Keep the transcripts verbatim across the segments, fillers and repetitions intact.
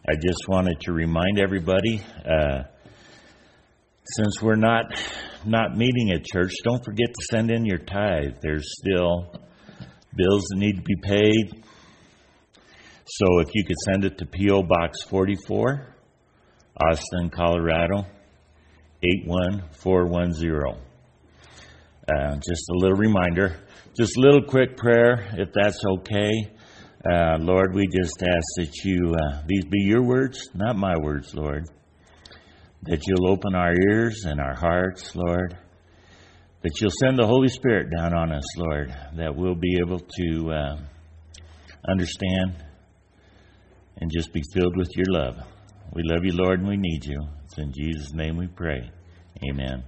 I just wanted to remind everybody, uh, since we're not not meeting at church, don't forget to send in your tithe. There's still bills that need to be paid. So if you could send it to P O Box forty-four, Austin, Colorado, eight one four one zero. Uh, just a little reminder. Just a little quick prayer, if that's okay. Uh, Lord, we just ask that you, uh, these be your words, not my words, Lord. That you'll open our ears and our hearts, Lord. That you'll send the Holy Spirit down on us, Lord. That we'll be able to uh, understand and just be filled with your love. We love you, Lord, and we need you. It's in Jesus' name we pray. Amen.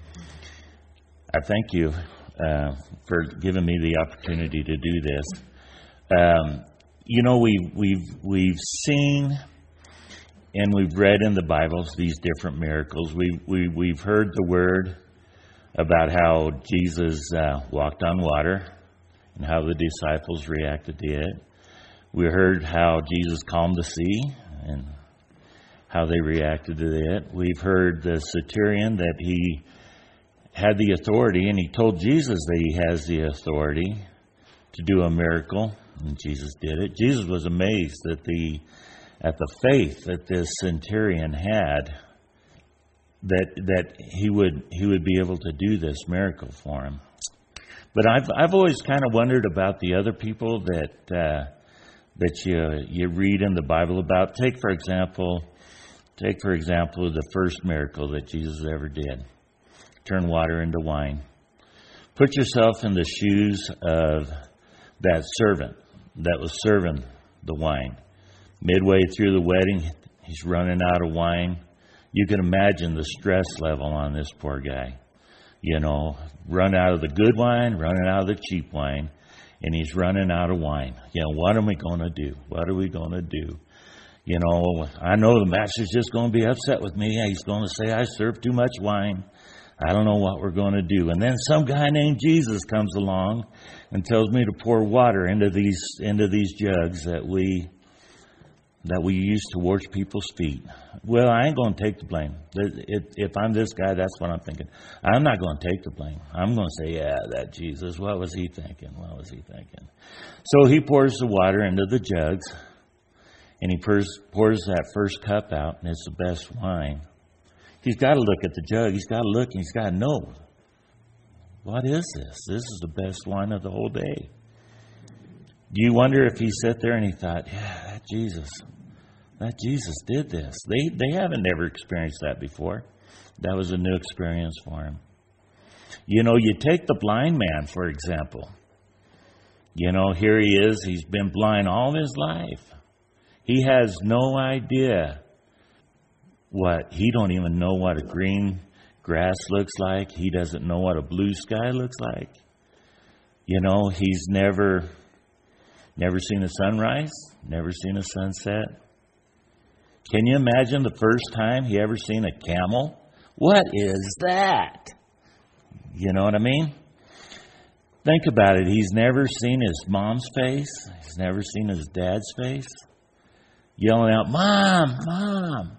I thank you uh, for giving me the opportunity to do this. Um, you know, we've, we've, we've seen and we've read in the Bibles these different miracles. We've, we, we've heard the word about how Jesus uh, walked on water and how the disciples reacted to it. We heard how Jesus calmed the sea and how they reacted to it. We've heard the centurion that he had the authority, and he told Jesus that he has the authority to do a miracle, and Jesus did it. Jesus was amazed at the at the faith that this centurion had, that that he would he would be able to do this miracle for him. But I've I've always kind of wondered about the other people that uh, that you you read in the Bible about. Take for example, take for example the first miracle that Jesus ever did: turn water into wine. Put yourself in the shoes of that servant that was serving the wine. Midway through the wedding, he's running out of wine. You can imagine the stress level on this poor guy. You know, run out of the good wine, running out of the cheap wine, and he's running out of wine. You know, what am we going to do? What are we going to do? You know, I know the master's just going to be upset with me. He's going to say I served too much wine. I don't know what we're going to do. And then some guy named Jesus comes along and tells me to pour water into these into these jugs that we that we use to wash people's feet. Well, I ain't going to take the blame. If I'm this guy, that's what I'm thinking. I'm not going to take the blame. I'm going to say, yeah, that Jesus, what was he thinking? What was he thinking? So he pours the water into the jugs, and he pours, pours that first cup out, and it's the best wine. He's got to look at the jug. He's got to look, and he's got to know, what is this? This is the best wine of the whole day. Do you wonder if he sat there and he thought, yeah, that Jesus, that Jesus did this. They they haven't never experienced that before. That was a new experience for him. You know, you take the blind man, for example. You know, here he is. He's been blind all his life. He has no idea what, he don't even know what a green grass looks like. He doesn't know what a blue sky looks like. You know, he's never... Never seen a sunrise, never seen a sunset. Can you imagine the first time he ever seen a camel? What is that? You know what I mean? Think about it. He's never seen his mom's face. He's never seen his dad's face. Yelling out, Mom, Mom.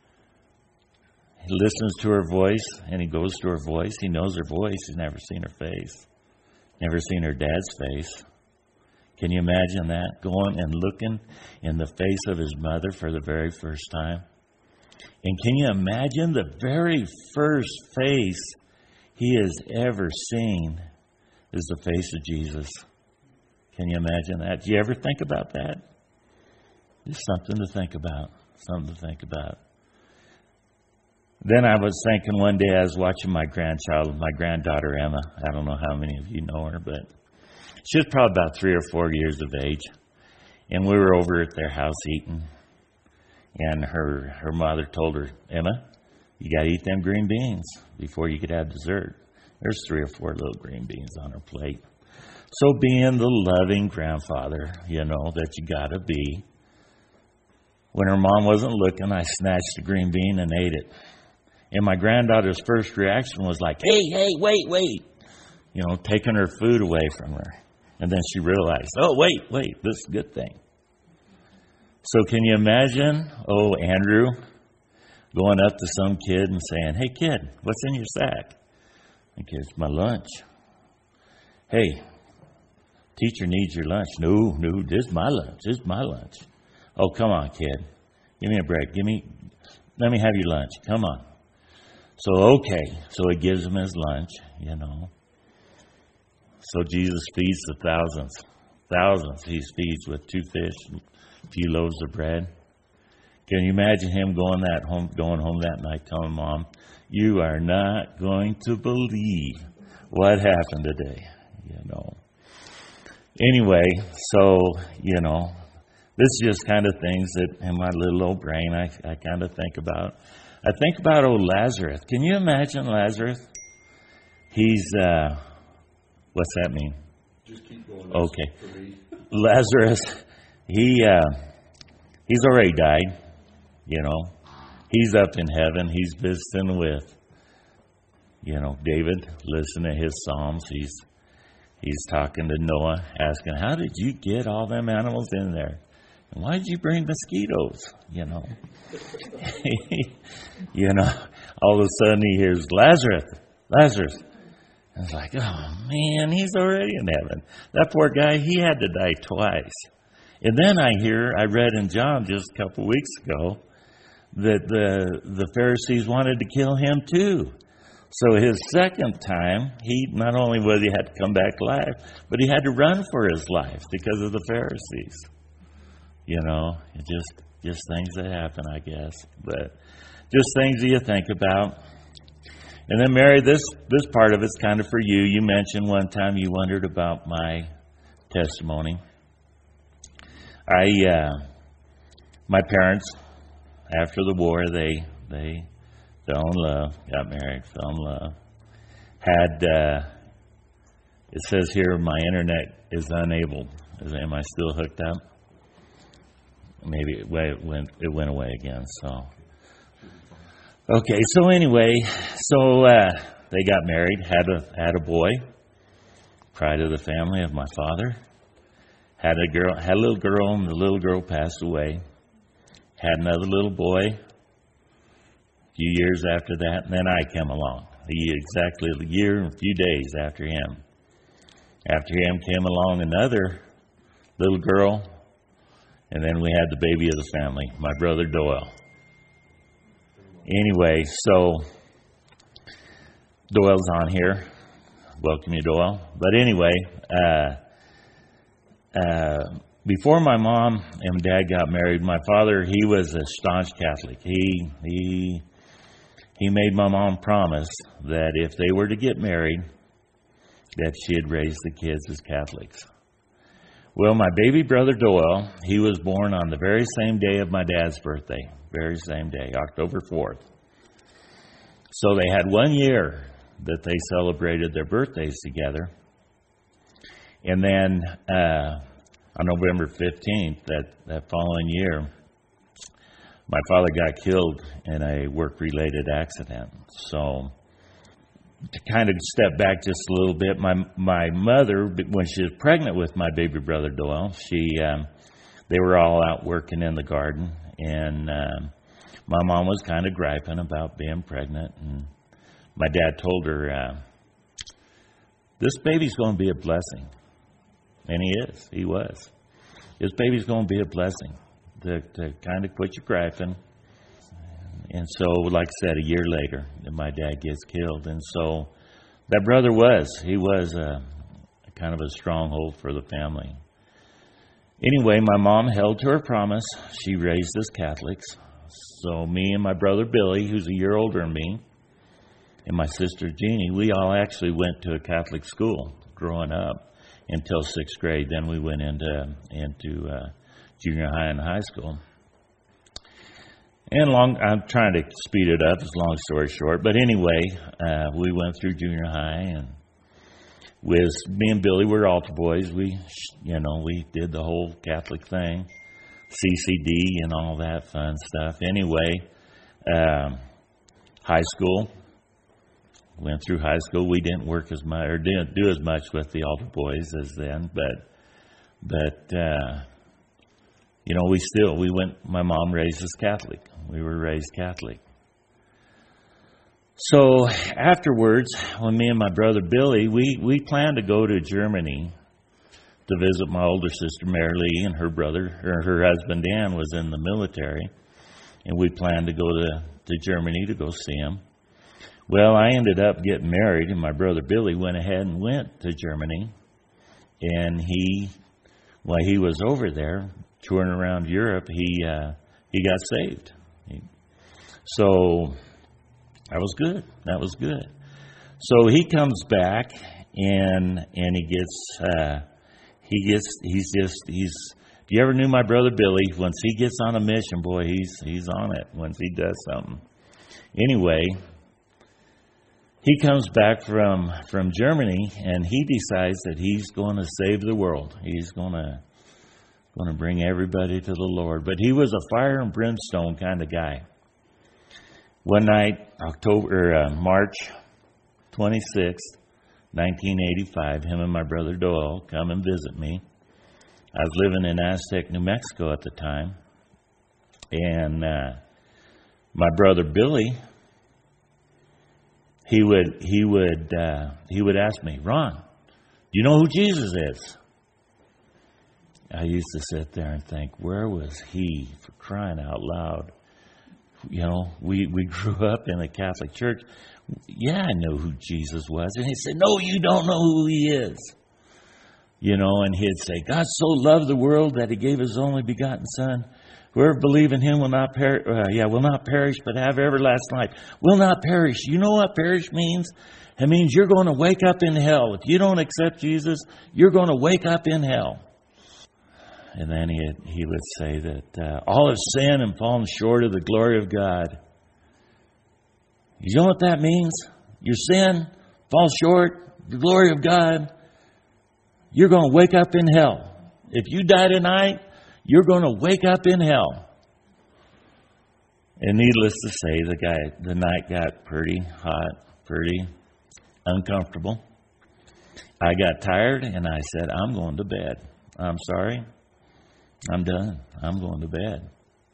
He listens to her voice, and he goes to her voice. He knows her voice. He's never seen her face. Never seen her dad's face. Can you imagine that? Going and looking in the face of his mother for the very first time. And can you imagine the very first face he has ever seen is the face of Jesus? Can you imagine that? Do you ever think about that? It's something to think about. Something to think about. Then I was thinking one day I was watching my grandchild, my granddaughter Emma. I don't know how many of you know her, but she was probably about three or four years of age. And we were over at their house eating. And her, her mother told her, Emma, you got to eat them green beans before you could have dessert. There's three or four little green beans on her plate. So being the loving grandfather, you know, that you got to be, when her mom wasn't looking, I snatched the green bean and ate it. And my granddaughter's first reaction was like, hey, hey, wait, wait. You know, taking her food away from her. And then she realized, oh, wait, wait, this is a good thing. So can you imagine, oh, Andrew, going up to some kid and saying, hey, kid, what's in your sack? The kid's, my lunch. Hey, teacher needs your lunch. No, no, this is my lunch. This is my lunch. Oh, come on, kid. Give me a break. Give me, let me have your lunch. Come on. So, okay. So he gives him his lunch, you know. So Jesus feeds the thousands. Thousands he feeds with two fish and a few loaves of bread. Can you imagine him going that home, going home that night telling Mom, you are not going to believe what happened today, you know. Anyway, so, you know, this is just kind of things that in my little old brain I, I kind of think about. I think about old Lazarus. Can you imagine Lazarus? He's, uh, what's that mean? Just keep going. Okay. Lazarus, he, uh, he's already died, you know. He's up in heaven. He's visiting with, you know, David. Listen to his psalms. He's he's talking to Noah, asking, how did you get all them animals in there? And why did you bring mosquitoes? You know. You know, all of a sudden he hears, Lazarus, Lazarus. And it's like, oh, man, he's already in heaven. That poor guy, he had to die twice. And then I hear, I read in John just a couple of weeks ago, that the the Pharisees wanted to kill him too. So his second time, he not only was he had to come back alive, but he had to run for his life because of the Pharisees. You know, it just just things that happen, I guess. But just things that you think about. And then, Mary, this this part of it's kind of for you. You mentioned one time you wondered about my testimony. I, uh, my parents, after the war, they they fell in love, got married, fell in love. Had, uh, it says here, my internet is unable. Is, am I still hooked up? Maybe it went, it went away again, so. Okay, so anyway, so uh, they got married, had a had a boy, pride of the family of my father. Had a girl, had a little girl, and the little girl passed away. Had another little boy a few years after that, and then I came along. Exactly a year and a few days after him. After him came along another little girl, and then we had the baby of the family, my brother Doyle. Anyway, so Doyle's on here. Welcome you, Doyle. But anyway, uh, uh, before my mom and dad got married, my father, he was a staunch Catholic. He he he made my mom promise that if they were to get married, that she'd raise the kids as Catholics. Well, my baby brother Doyle, he was born on the very same day of my dad's birthday. Very same day, October fourth. So they had one year that they celebrated their birthdays together. And then uh, on November fifteenth, that, that following year, my father got killed in a work-related accident. So to kind of step back just a little bit, my my mother, when she was pregnant with my baby brother Doyle, she um, they were all out working in the garden. And um, my mom was kind of griping about being pregnant. And my dad told her, uh, this baby's going to be a blessing. And he is. He was. This baby's going to be a blessing. To, to kind of quit your griping. And so, like I said, a year later, my dad gets killed. And so that brother was. He was a, kind of a stronghold for the family. Anyway, my mom held to her promise. She raised us Catholics. So me and my brother Billy, who's a year older than me, and my sister Jeannie, we all actually went to a Catholic school growing up until sixth grade. Then we went into into uh, junior high and high school. And long, I'm trying to speed it up, it's a long story short. But anyway, uh, we went through junior high, and with me and Billy, we were altar boys. We, you know, we did the whole Catholic thing, C C D and all that fun stuff. Anyway, um, high school, went through high school. We didn't work as much, or didn't do as much with the altar boys as then, but, but, uh, you know, we still, we went, my mom raised us Catholic. We were raised Catholic. So afterwards, when me and my brother Billy, we, we planned to go to Germany to visit my older sister Mary Lee, and her brother, or her husband Dan, was in the military. And we planned to go to, to Germany to go see him. Well, I ended up getting married, and my brother Billy went ahead and went to Germany. And he, while he was over there touring around Europe, he uh, he got saved. He, so that was good. That was good. So he comes back, and and he gets uh, he gets he's just he's. If you ever knew my brother Billy, once he gets on a mission, boy, he's he's on it. Once he does something. Anyway, he comes back from from Germany, and he decides that he's going to save the world. He's going to going to bring everybody to the Lord. But he was a fire and brimstone kind of guy. One night, October, uh, March twenty-sixth, nineteen eighty-five, him and my brother Doyle come and visit me. I was living in Aztec, New Mexico at the time, and uh, my brother Billy, he would he would uh, he would ask me, Ron, do you know who Jesus is? I used to sit there and think, where was he, for crying out loud? You know, we, we grew up in a Catholic church. Yeah, I know who Jesus was. And he said, no, you don't know who he is. You know, and he'd say, God so loved the world that he gave his only begotten Son. Whoever believes in him will not perish, uh, yeah, will not perish, but have everlasting life. Will not perish. You know what perish means? It means you're going to wake up in hell. If you don't accept Jesus, you're going to wake up in hell. And then he he would say that uh, all have sinned and fallen short of the glory of God. You know what that means? Your sin falls short of the glory of God. You're going to wake up in hell. If you die tonight, you're going to wake up in hell. And needless to say, the guy, the night got pretty hot, pretty uncomfortable. I got tired, and I said, I'm going to bed. I'm sorry. I'm done. I'm going to bed.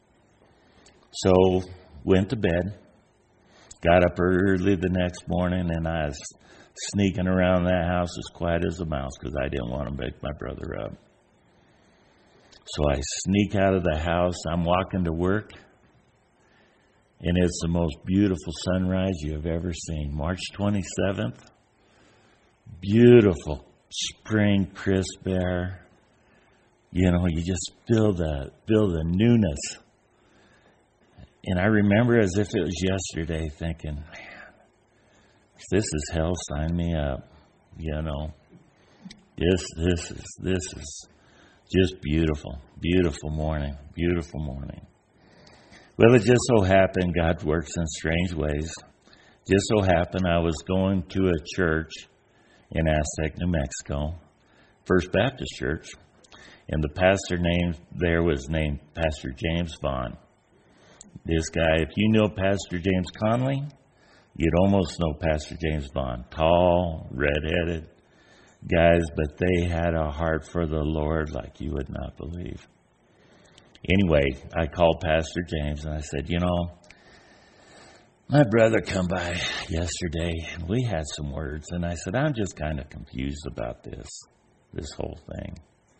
So, went to bed. Got up early the next morning, and I was sneaking around that house as quiet as a mouse because I didn't want to wake my brother up. So I sneak out of the house. I'm walking to work, and it's the most beautiful sunrise you have ever seen. March twenty-seventh. Beautiful spring crisp air. You know, you just feel the feel the newness. And I remember as if it was yesterday thinking, man, if this is hell, sign me up. You know, this this is this is just beautiful, beautiful morning, beautiful morning. Well, it just so happened God works in strange ways. Just so happened I was going to a church in Aztec, New Mexico, First Baptist Church. And the pastor name there was named Pastor James Vaughn. This guy, if you know Pastor James Conley, you'd almost know Pastor James Vaughn. Tall, red-headed guys, but they had a heart for the Lord like you would not believe. Anyway, I called Pastor James and I said, you know, my brother come by yesterday and we had some words. And I said, I'm just kind of confused about this, this whole thing.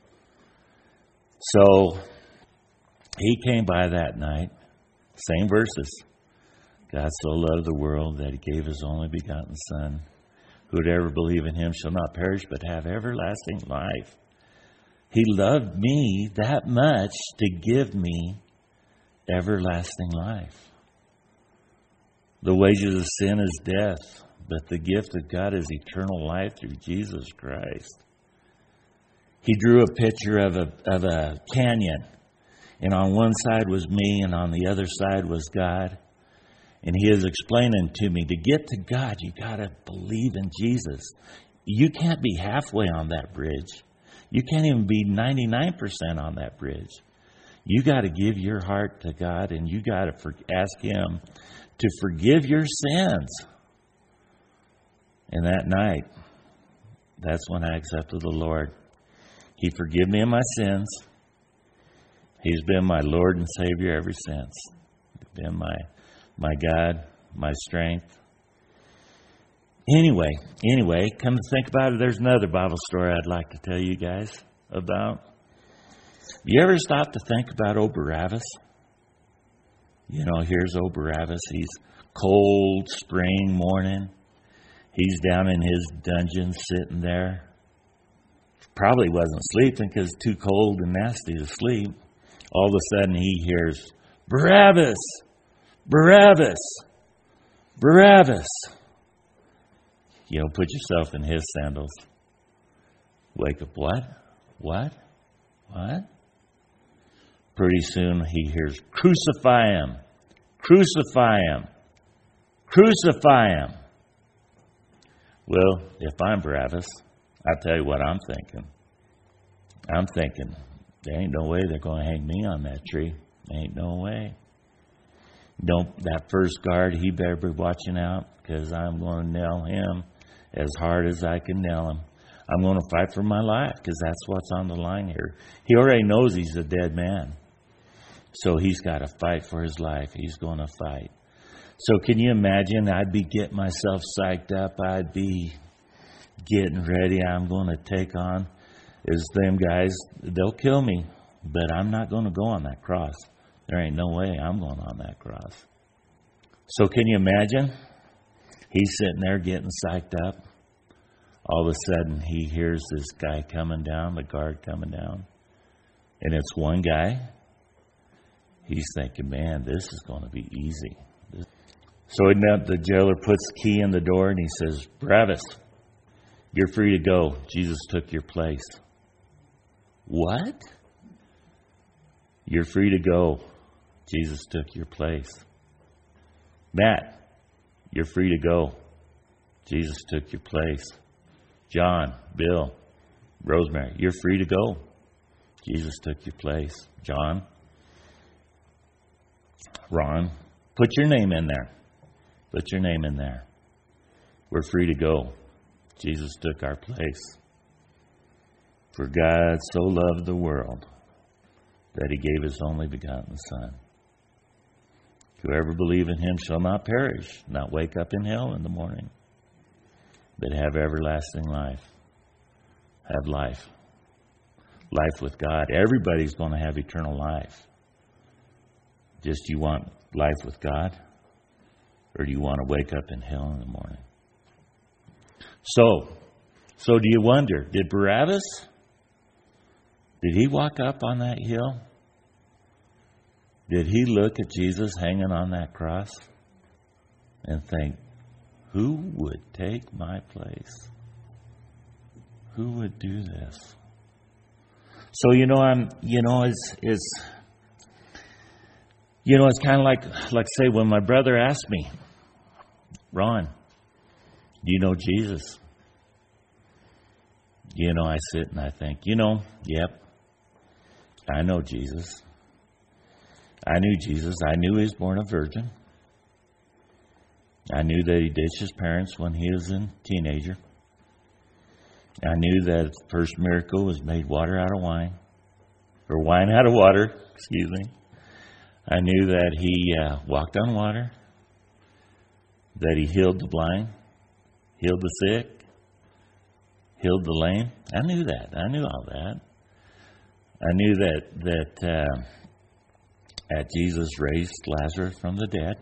So he came by that night, same verses. God so loved the world that he gave his only begotten Son. Who would ever believe in him shall not perish but have everlasting life. He loved me that much to give me everlasting life. The wages of sin is death, but the gift of God is eternal life through Jesus Christ. He drew a picture of a of a canyon, and on one side was me, and on the other side was God. And he is explaining to me, to get to God, you got to believe in Jesus. You can't be halfway on that bridge. You can't even be ninety-nine percent on that bridge. You got to give your heart to God, and you got to for, ask him to forgive your sins. And that night, that's when I accepted the Lord. He forgave me of my sins. He's been my Lord and Savior ever since. He's been my my God, my strength. Anyway, anyway, come to think about it, there's another Bible story I'd like to tell you guys about. You ever stop to think about O Barabbas? You know, here's O Barabbas. He's cold spring morning. He's down in his dungeon sitting there. Probably wasn't sleeping because it's too cold and nasty to sleep. All of a sudden he hears, Barabbas! Barabbas! Barabbas! You know, put yourself in his sandals. Wake up, what? What? What? Pretty soon he hears, crucify him! Crucify him! Crucify him! Well, if I'm Barabbas, I'll tell you what I'm thinking. I'm thinking, there ain't no way they're going to hang me on that tree. Ain't no way. Don't, that first guard, he better be watching out because I'm going to nail him as hard as I can nail him. I'm going to fight for my life because that's what's on the line here. He already knows he's a dead man. So he's got to fight for his life. He's going to fight. So can you imagine? I'd be getting myself psyched up. I'd be getting ready. I'm going to take on is them guys. They'll kill me, but I'm not going to go on that cross. There ain't no way I'm going on that cross. So can you imagine? He's sitting there getting psyched up. All of a sudden, he hears this guy coming down, the guard coming down. And it's one guy. He's thinking, man, this is going to be easy. So the jailer puts the key in the door and he says, Barabbas, you're free to go. Jesus took your place. What? You're free to go. Jesus took your place. Matt, you're free to go. Jesus took your place. John, Bill, Rosemary, you're free to go. Jesus took your place. John, Ron, put your name in there. Put your name in there. We're free to go. Jesus took our place. For God so loved the world that he gave his only begotten Son. Whoever believes in him shall not perish, not wake up in hell in the morning, but have everlasting life. Have life. Life with God. Everybody's going to have eternal life. Just you want life with God? Or do you want to wake up in hell in the morning? So, so do you wonder, did Barabbas, did he walk up on that hill? Did he look at Jesus hanging on that cross and think, who would take my place? Who would do this? So, you know, I'm, you know, it's, it's, you know, it's kind of like, like say when my brother asked me, Ron, do you know Jesus? You know, I sit and I think, you know, yep, I know Jesus. I knew Jesus. I knew he was born a virgin. I knew that he ditched his parents when he was a teenager. I knew that the first miracle was made water out of wine, or wine out of water, excuse me. I knew that he uh, walked on water, that he healed the blind, healed the sick, healed the lame. I knew that. I knew all that. I knew that that uh, that Jesus raised Lazarus from the dead.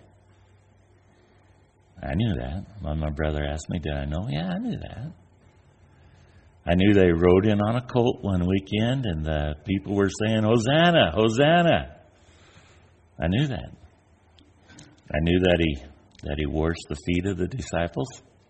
I knew that. When my brother asked me, did I know? Yeah, I knew that. I knew they rode in on a colt one weekend and the people were saying, Hosanna, Hosanna. I knew that. I knew that he that he washed the feet of the disciples.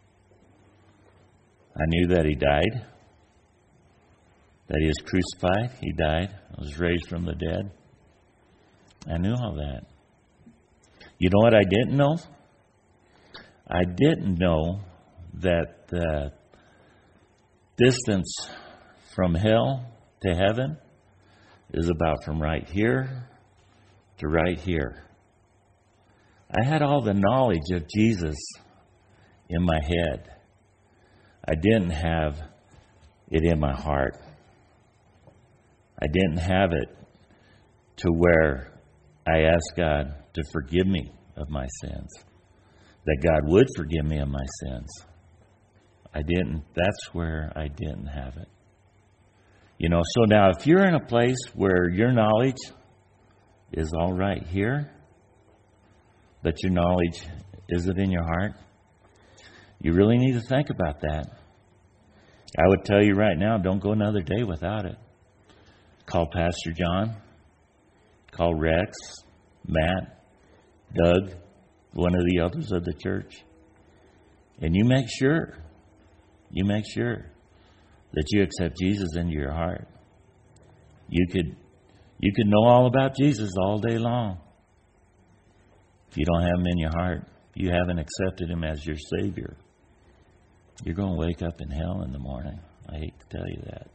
I knew that he died. That he was crucified. He died. Was raised from the dead. I knew all that. You know what I didn't know? I didn't know that the distance from hell to heaven is about from right here to right here. I had all the knowledge of Jesus in my head. I didn't have it in my heart. I didn't have it to where I asked God to forgive me of my sins, that God would forgive me of my sins. I didn't. That's where I didn't have it. You know, so now if you're in a place where your knowledge is all right here, but your knowledge isn't in your heart, you really need to think about that. I would tell you right now, don't go another day without it. Call Pastor John. Call Rex, Matt, Doug, one of the elders of the church. And you make sure, you make sure that you accept Jesus into your heart. You could, you could know all about Jesus all day long. If you don't have Him in your heart, if you haven't accepted Him as your Savior, you're going to wake up in hell in the morning. I hate to tell you that.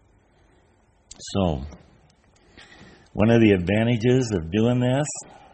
So, one of the advantages of doing this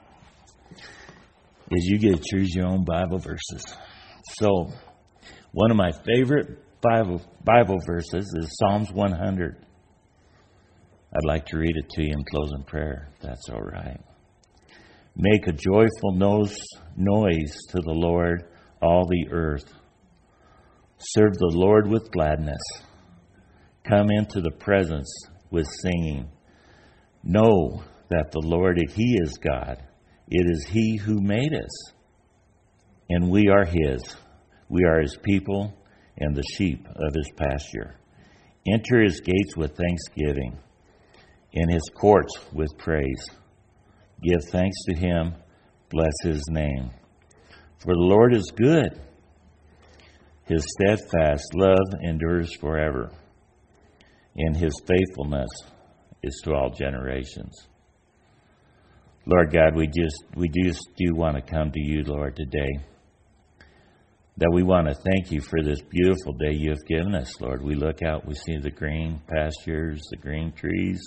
is you get to choose your own Bible verses. So, one of my favorite Bible, Bible verses is Psalms one hundred. I'd like to read it to you in closing prayer, if that's all right. Make a joyful noise, noise to the Lord, all the earth. Serve the Lord with gladness. Come into the presence with singing. Know that the Lord, He is God. It is He who made us, and we are His. We are His people and the sheep of His pasture. Enter His gates with thanksgiving, and His courts with praise. Give thanks to Him. Bless His name. For the Lord is good. His steadfast love endures forever, and His faithfulness is to all generations. Lord God, we just we just do want to come to You, Lord, today. That we want to thank You for this beautiful day You have given us, Lord. We look out, we see the green pastures, the green trees.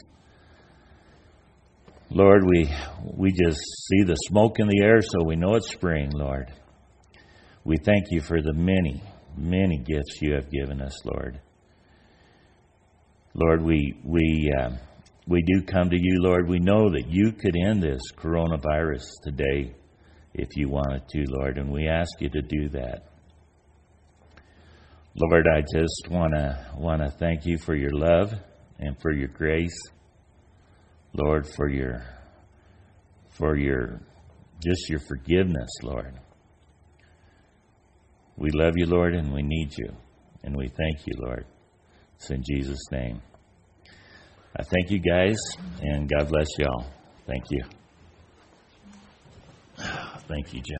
Lord, we we just see the smoke in the air, so we know it's spring, Lord. We thank You for the many, many gifts You have given us, Lord. Lord, we we uh, we do come to You, Lord. We know that You could end this coronavirus today if You wanted to, Lord, and we ask You to do that. Lord, I just want to want to thank You for Your love and for Your grace. Lord, for your for your just Your forgiveness, Lord. We love You, Lord, and we need You. And we thank You, Lord. It's in Jesus' name. I thank you guys, and God bless y'all. Thank you. Thank you, John.